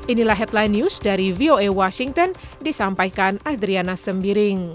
Inilah headline news dari VOA Washington, disampaikan Adriana Sembiring.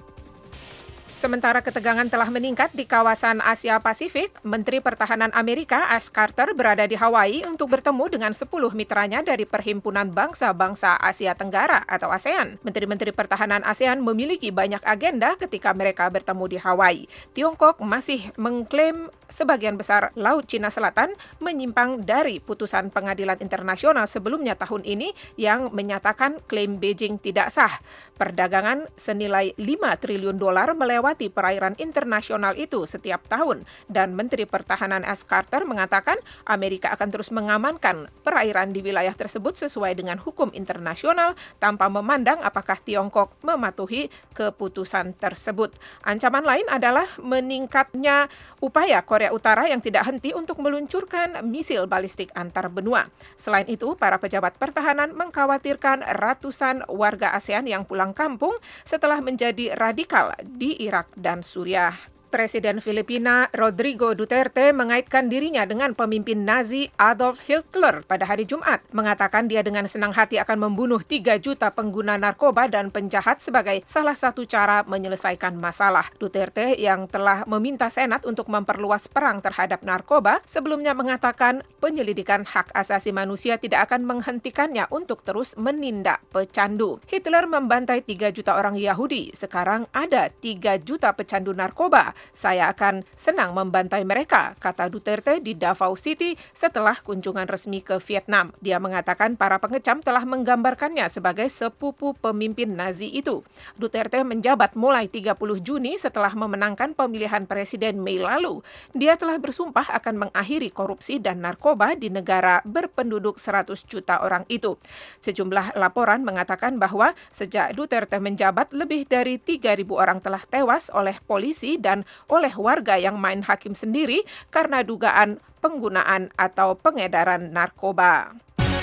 Sementara ketegangan telah meningkat di kawasan Asia Pasifik, Menteri Pertahanan Amerika Ash Carter berada di Hawaii untuk bertemu dengan 10 mitranya dari Perhimpunan Bangsa-Bangsa Asia Tenggara atau ASEAN. Menteri-menteri Pertahanan ASEAN memiliki banyak agenda ketika mereka bertemu di Hawaii. Tiongkok masih mengklaim sebagian besar Laut Cina Selatan menyimpang dari putusan Pengadilan Internasional sebelumnya tahun ini yang menyatakan klaim Beijing tidak sah. Perdagangan senilai $5 triliun melewati perairan internasional itu setiap tahun, dan Menteri Pertahanan Ash Carter mengatakan Amerika akan terus mengamankan perairan di wilayah tersebut sesuai dengan hukum internasional tanpa memandang apakah Tiongkok mematuhi keputusan tersebut. Ancaman lain adalah meningkatnya upaya Korea Utara yang tidak henti untuk meluncurkan misil balistik antar benua. Selain itu, para pejabat pertahanan mengkhawatirkan ratusan warga ASEAN yang pulang kampung setelah menjadi radikal di Irak dan Suriah. Presiden Filipina Rodrigo Duterte mengaitkan dirinya dengan pemimpin Nazi Adolf Hitler pada hari Jumat, mengatakan dia dengan senang hati akan membunuh 3 juta pengguna narkoba dan penjahat sebagai salah satu cara menyelesaikan masalah. Duterte yang telah meminta Senat untuk memperluas perang terhadap narkoba, sebelumnya mengatakan penyelidikan hak asasi manusia tidak akan menghentikannya untuk terus menindak pecandu. Hitler membantai 3 juta orang Yahudi, sekarang ada 3 juta pecandu narkoba. Saya akan senang membantai mereka, kata Duterte di Davao City setelah kunjungan resmi ke Vietnam. Dia mengatakan para pengecam telah menggambarkannya sebagai sepupu pemimpin Nazi itu. Duterte menjabat mulai 30 Juni setelah memenangkan pemilihan presiden Mei lalu. Dia telah bersumpah akan mengakhiri korupsi dan narkoba di negara berpenduduk 100 juta orang itu. Sejumlah laporan mengatakan bahwa sejak Duterte menjabat, lebih dari 3.000 orang telah tewas oleh polisi dan oleh warga yang main hakim sendiri karena dugaan penggunaan atau pengedaran narkoba.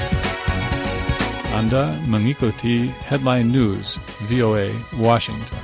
Anda mengikuti Headline News VOA Washington.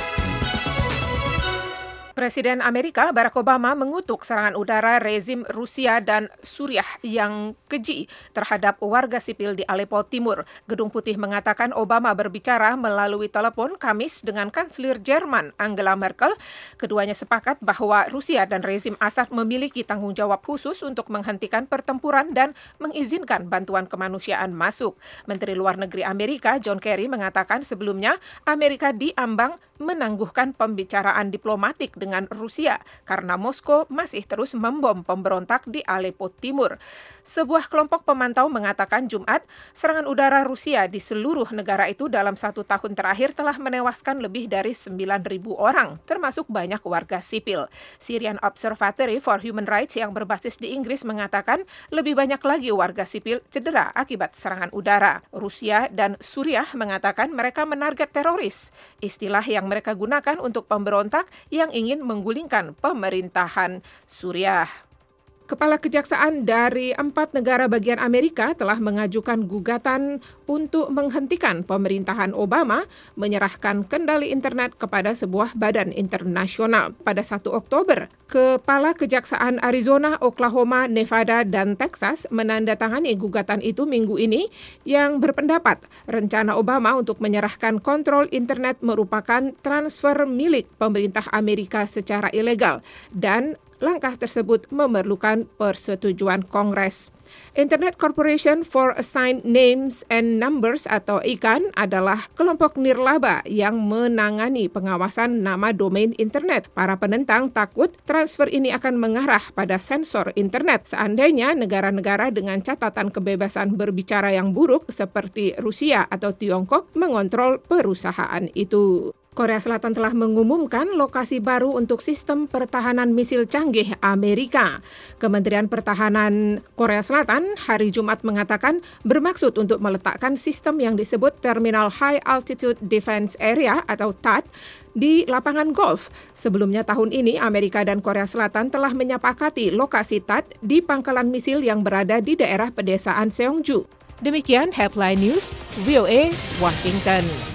Presiden Amerika Barack Obama mengutuk serangan udara rezim Rusia dan Suriah yang keji terhadap warga sipil di Aleppo Timur. Gedung Putih mengatakan Obama berbicara melalui telepon Kamis dengan Kanselir Jerman Angela Merkel. Keduanya sepakat bahwa Rusia dan rezim Assad memiliki tanggung jawab khusus untuk menghentikan pertempuran dan mengizinkan bantuan kemanusiaan masuk. Menteri Luar Negeri Amerika John Kerry mengatakan sebelumnya Amerika diambang menangguhkan pembicaraan diplomatik dengan Rusia karena Moskow masih terus membom pemberontak di Aleppo Timur. Sebuah kelompok pemantau mengatakan Jumat, serangan udara Rusia di seluruh negara itu dalam 1 tahun terakhir telah menewaskan lebih dari 9.000 orang, termasuk banyak warga sipil. Syrian Observatory for Human Rights yang berbasis di Inggris mengatakan lebih banyak lagi warga sipil cedera akibat serangan udara. Rusia dan Suriah mengatakan mereka menarget teroris, istilah yang mereka gunakan untuk pemberontak yang ingin menggulingkan pemerintahan Suriah. Kepala Kejaksaan dari 4 negara bagian Amerika telah mengajukan gugatan untuk menghentikan pemerintahan Obama menyerahkan kendali internet kepada sebuah badan internasional. Pada 1 Oktober, Kepala Kejaksaan Arizona, Oklahoma, Nevada, dan Texas menandatangani gugatan itu minggu ini yang berpendapat rencana Obama untuk menyerahkan kontrol internet merupakan transfer milik pemerintah Amerika secara ilegal dan langkah tersebut memerlukan persetujuan Kongres. Internet Corporation for Assigned Names and Numbers atau ICANN adalah kelompok nirlaba yang menangani pengawasan nama domain internet. Para penentang takut transfer ini akan mengarah pada sensor internet seandainya negara-negara dengan catatan kebebasan berbicara yang buruk seperti Rusia atau Tiongkok mengontrol perusahaan itu. Korea Selatan telah mengumumkan lokasi baru untuk sistem pertahanan misil canggih Amerika. Kementerian Pertahanan Korea Selatan hari Jumat mengatakan bermaksud untuk meletakkan sistem yang disebut Terminal High Altitude Defense Area atau THAAD di lapangan golf. Sebelumnya tahun ini Amerika dan Korea Selatan telah menyepakati lokasi THAAD di pangkalan misil yang berada di daerah pedesaan Seongju. Demikian Headline News VOA Washington.